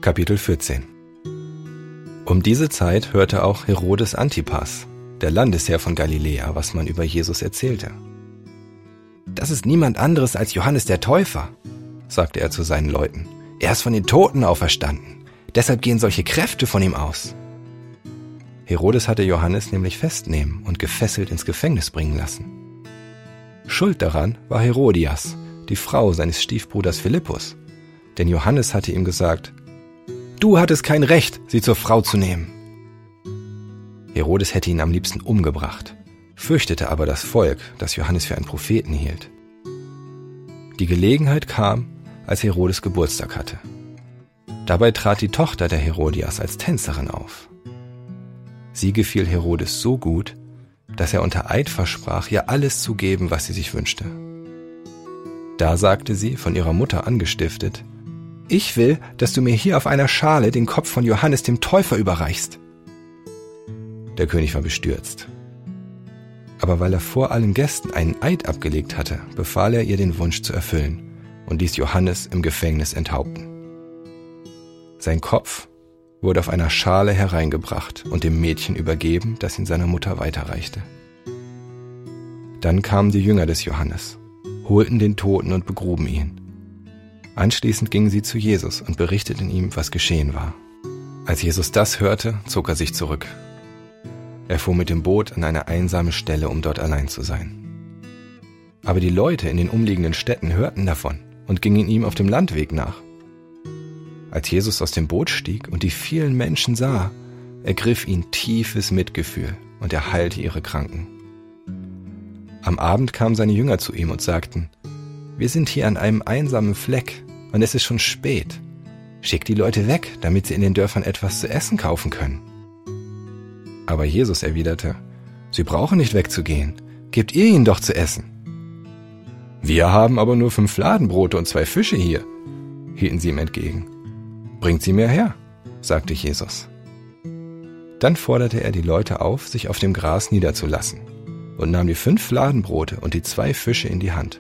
Kapitel 14. Um diese Zeit hörte auch Herodes Antipas, der Landesherr von Galiläa, was man über Jesus erzählte. »Das ist niemand anderes als Johannes der Täufer«, sagte er zu seinen Leuten. »Er ist von den Toten auferstanden. Deshalb gehen solche Kräfte von ihm aus.« Herodes hatte Johannes nämlich festnehmen und gefesselt ins Gefängnis bringen lassen. Schuld daran war Herodias, die Frau seines Stiefbruders Philippus, denn Johannes hatte ihm gesagt: »Du hattest kein Recht, sie zur Frau zu nehmen.« Herodes hätte ihn am liebsten umgebracht, fürchtete aber das Volk, das Johannes für einen Propheten hielt. Die Gelegenheit kam, als Herodes Geburtstag hatte. Dabei trat die Tochter der Herodias als Tänzerin auf. Sie gefiel Herodes so gut, dass er unter Eid versprach, ihr alles zu geben, was sie sich wünschte. Da sagte sie, von ihrer Mutter angestiftet: »Ich will, dass du mir hier auf einer Schale den Kopf von Johannes dem Täufer überreichst.« Der König war bestürzt. Aber weil er vor allen Gästen einen Eid abgelegt hatte, befahl er ihr, den Wunsch zu erfüllen und ließ Johannes im Gefängnis enthaupten. Sein Kopf wurde auf einer Schale hereingebracht und dem Mädchen übergeben, das ihn seiner Mutter weiterreichte. Dann kamen die Jünger des Johannes, holten den Toten und begruben ihn. Anschließend gingen sie zu Jesus und berichteten ihm, was geschehen war. Als Jesus das hörte, zog er sich zurück. Er fuhr mit dem Boot an eine einsame Stelle, um dort allein zu sein. Aber die Leute in den umliegenden Städten hörten davon und gingen ihm auf dem Landweg nach. Als Jesus aus dem Boot stieg und die vielen Menschen sah, ergriff ihn tiefes Mitgefühl und er heilte ihre Kranken. Am Abend kamen seine Jünger zu ihm und sagten: »Wir sind hier an einem einsamen Fleck und es ist schon spät. Schickt die Leute weg, damit sie in den Dörfern etwas zu essen kaufen können.« Aber Jesus erwiderte: »Sie brauchen nicht wegzugehen. Gebt ihr ihnen doch zu essen.« »Wir haben aber nur 5 Fladenbrote und 2 Fische hier«, hielten sie ihm entgegen. »Bringt sie mir her«, sagte Jesus. Dann forderte er die Leute auf, sich auf dem Gras niederzulassen, und nahm die 5 Fladenbrote und die 2 Fische in die Hand.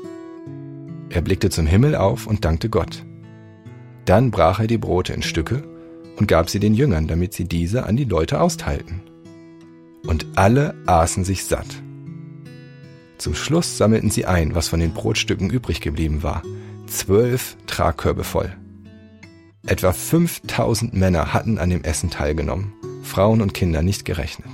Er blickte zum Himmel auf und dankte Gott. Dann brach er die Brote in Stücke und gab sie den Jüngern, damit sie diese an die Leute austeilten. Und alle aßen sich satt. Zum Schluss sammelten sie ein, was von den Brotstücken übrig geblieben war: 12 Tragkörbe voll. Etwa 5000 Männer hatten an dem Essen teilgenommen, Frauen und Kinder nicht gerechnet.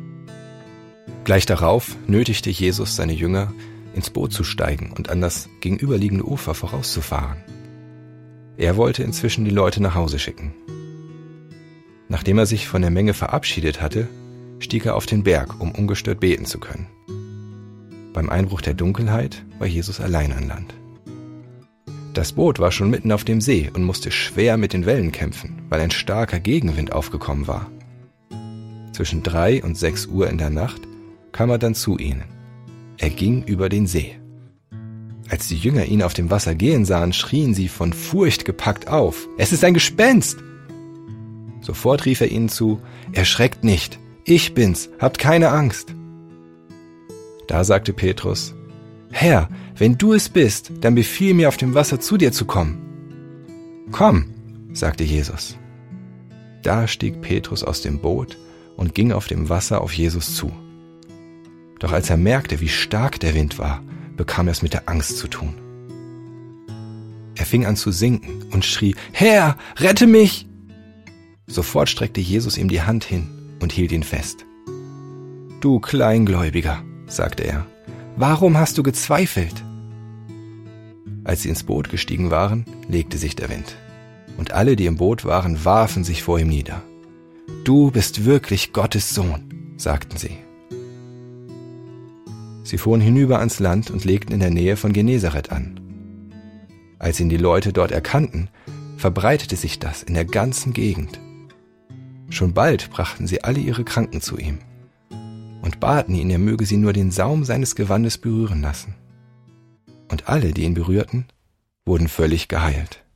Gleich darauf nötigte Jesus seine Jünger, ins Boot zu steigen und an das gegenüberliegende Ufer vorauszufahren. Er wollte inzwischen die Leute nach Hause schicken. Nachdem er sich von der Menge verabschiedet hatte, stieg er auf den Berg, um ungestört beten zu können. Beim Einbruch der Dunkelheit war Jesus allein an Land. Das Boot war schon mitten auf dem See und musste schwer mit den Wellen kämpfen, weil ein starker Gegenwind aufgekommen war. Zwischen 3 und 6 Uhr in der Nacht kam er dann zu ihnen. Er ging über den See. Als die Jünger ihn auf dem Wasser gehen sahen, schrien sie von Furcht gepackt auf: »Es ist ein Gespenst!« Sofort rief er ihnen zu: »Erschreckt nicht, ich bin's, habt keine Angst.« Da sagte Petrus: »Herr, wenn du es bist, dann befiehl mir, auf dem Wasser zu dir zu kommen.« »Komm«, sagte Jesus. Da stieg Petrus aus dem Boot und ging auf dem Wasser auf Jesus zu. Doch als er merkte, wie stark der Wind war, bekam er es mit der Angst zu tun. Er fing an zu sinken und schrie: »Herr, rette mich!« Sofort streckte Jesus ihm die Hand hin und hielt ihn fest. »Du Kleingläubiger«, sagte er, »warum hast du gezweifelt?« Als sie ins Boot gestiegen waren, legte sich der Wind, und alle, die im Boot waren, warfen sich vor ihm nieder. »Du bist wirklich Gottes Sohn«, sagten sie. Sie fuhren hinüber ans Land und legten in der Nähe von Genezareth an. Als ihn die Leute dort erkannten, verbreitete sich das in der ganzen Gegend. Schon bald brachten sie alle ihre Kranken zu ihm und baten ihn, er möge sie nur den Saum seines Gewandes berühren lassen. Und alle, die ihn berührten, wurden völlig geheilt.